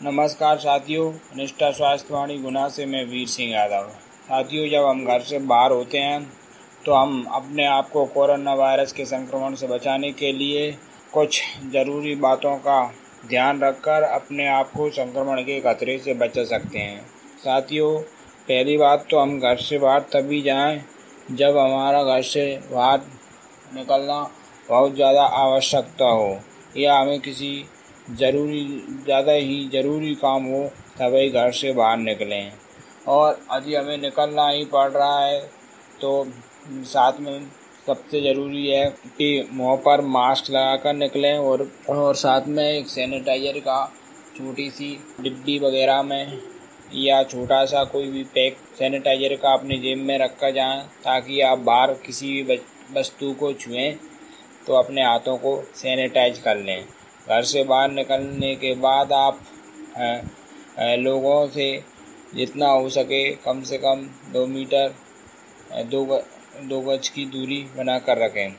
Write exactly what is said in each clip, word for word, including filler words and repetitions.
नमस्कार साथियों, निष्ठा स्वास्थ्यवाणी गुना से मैं वीर सिंह यादव। साथियों, जब हम घर से बाहर होते हैं तो हम अपने आप को कोरोना वायरस के संक्रमण से बचाने के लिए कुछ ज़रूरी बातों का ध्यान रखकर अपने आप को संक्रमण के खतरे से बचा सकते हैं। साथियों, पहली बात तो हम घर से बाहर तभी जाएं जब हमारा घर से बाहर निकलना बहुत ज़्यादा आवश्यकता हो या हमें किसी ज़रूरी ज़्यादा ही ज़रूरी काम हो तभी घर से बाहर निकलें। और यदि हमें निकलना ही पड़ रहा है तो साथ में सबसे ज़रूरी है कि मुँह पर मास्क लगाकर निकलें और और साथ में एक सैनिटाइज़र का छोटी सी डिब्बी वगैरह में या छोटा सा कोई भी पैक सैनिटाइज़र का अपनी जेब में रख कर जाएँ, ताकि आप बाहर किसी भी वस्तु को छुएं तो अपने हाथों को सैनिटाइज कर लें। घर से बाहर निकलने के बाद आप आ, आ, लोगों से जितना हो सके कम से कम दो मीटर दो दो गज की दूरी बना कर रखें।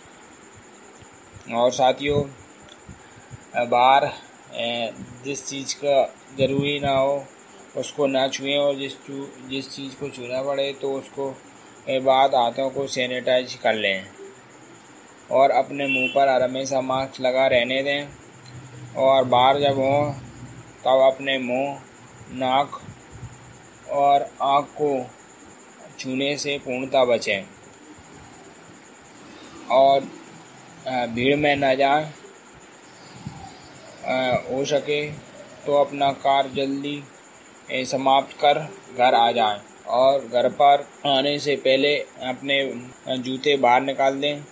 और साथियों, बाहर जिस चीज़ का ज़रूरी ना हो उसको ना छुएं और जिस जिस चीज़ को छूना पड़े तो उसको के बाद हाथों को सैनिटाइज कर लें और अपने मुंह पर हमेशा मास्क लगा रहने दें। और बाहर जब हों तब अपने मुंह, नाक और आँख को छूने से पूर्णतः बचें और भीड़ में न जाएं। हो सके तो अपना कार्य जल्दी समाप्त कर घर आ जाएं और घर पर आने से पहले अपने जूते बाहर निकाल दें